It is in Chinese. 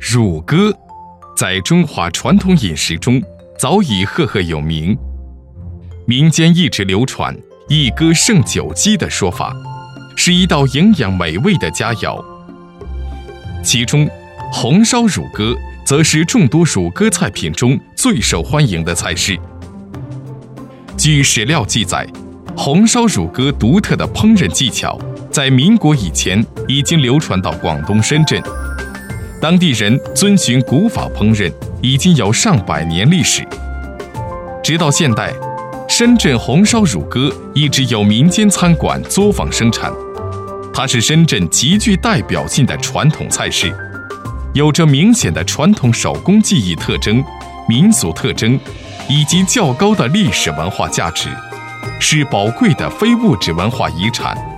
乳鸽在中华传统饮食中早已赫赫有名，民间一直流传一鸽胜九鸡的说法，是一道营养美味的佳肴。其中，红烧乳鸽则是众多乳鸽菜品中最受欢迎的菜式。据史料记载，红烧乳鸽独特的烹饪技巧，在民国以前已经流传到广东深圳，当地人遵循古法烹饪，已经有上百年历史。直到现代，深圳红烧乳鸽一直有民间餐馆作坊生产，它是深圳极具代表性的传统菜式，有着明显的传统手工技艺特征、民俗特征以及较高的历史文化价值，是宝贵的非物质文化遗产。